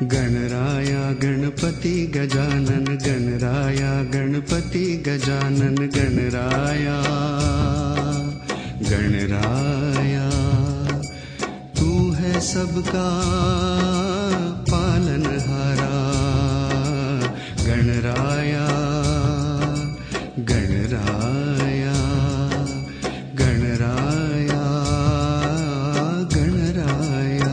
गणराया गणपति गजानन गणराया गणपति गजानन गणराया गणराया तू है सबका पालनहारा गणराया गणराया गणराया गणराया।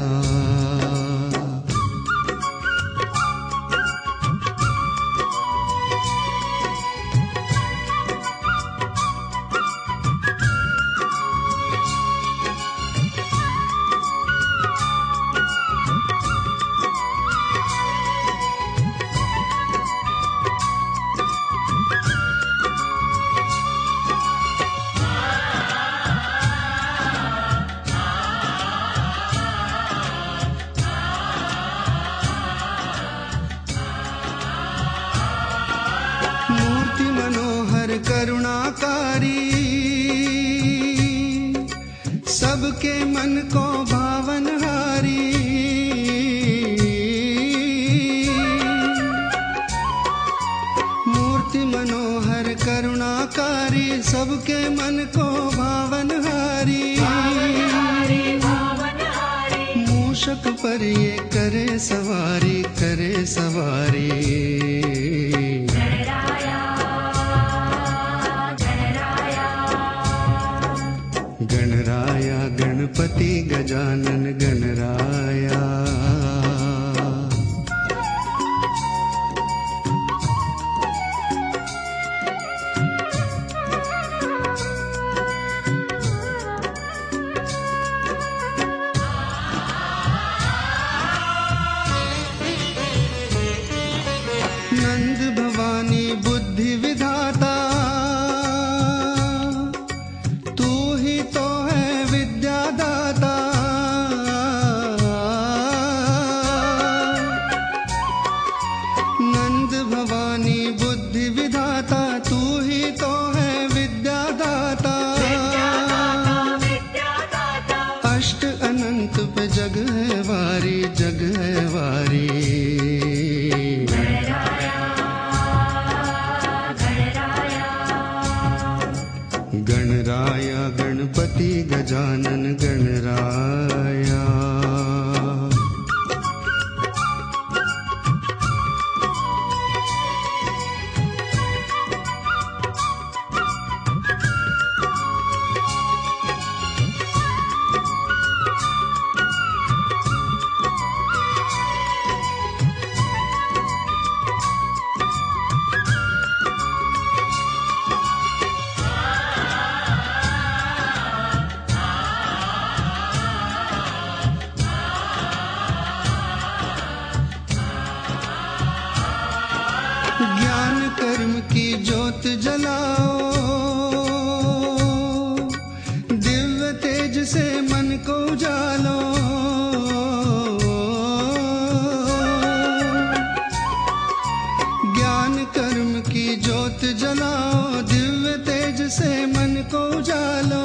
मूर्ति मनोहर करुणाकारी सबके मन को भावनहारी मूर्ति मनोहर करुणाकारी सबके मन को भावनहारी मूषक पर ये करे सवारी गणराया गणपति गजानन गणराया। नंद भवानी बुद्धि विधाता तू ही तो है विद्यादाता नंद भवानी बुद्धि विधाता तू ही तो है विद्यादाता अष्ट अनंत पे जग है वारी गणराया गणपति गजानन गणराया। ज्ञान कर्म की ज्योत जलाओ दिव्य तेज से मन को उजालो ज्ञान कर्म की ज्योत जलाओ दिव्य तेज से मन को उजालो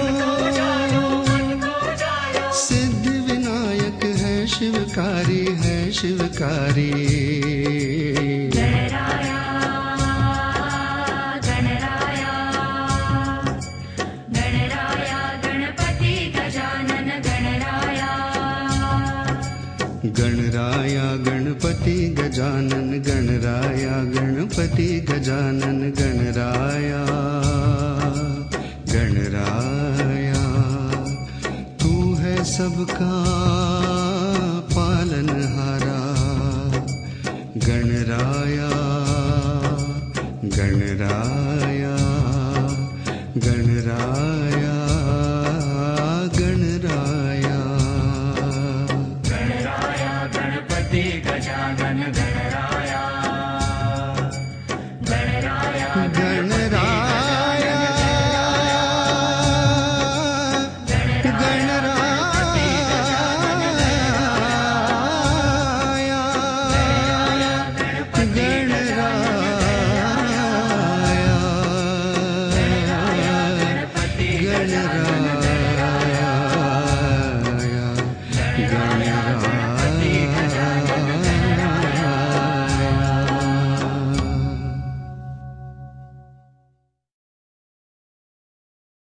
सिद्धि विनायक है शिवकारी गणराया गणपति गजानन गणराया गणपति गजानन गणराया गणराया तू है सबका